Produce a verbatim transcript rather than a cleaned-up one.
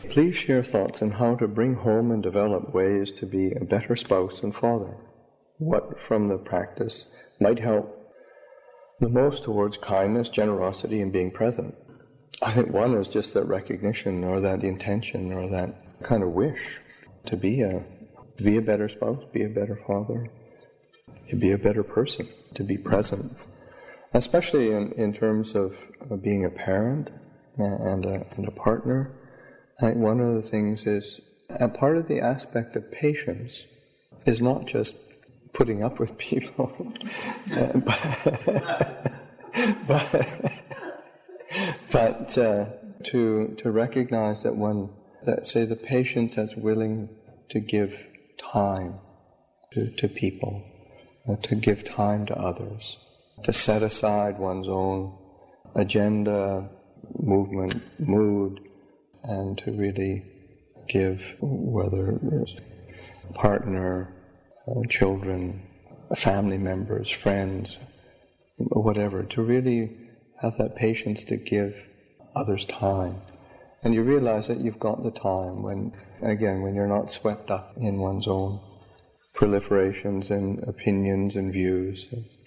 Please share thoughts on how to bring home and develop ways to be a better spouse and father. What from the practice might help the most towards kindness, generosity, and being present? I think one is just that recognition or that intention or that kind of wish to be a to be a better spouse, be a better father, to be a better person, to be present. Especially in, in terms of uh, being a parent and a, and a partner. I think one of the things is, a part of the aspect of patience is not just putting up with people, uh, but, but, but uh, to to recognize that one, that say the patience that's willing to give time to, to people, uh, to give time to others, to set aside one's own agenda, movement, mood, and to really give, whether it's a partner, uh, children, family members, friends, whatever, to really have that patience to give others time. And you realize that you've got the time when, again, when you're not swept up in one's own proliferations and opinions and views.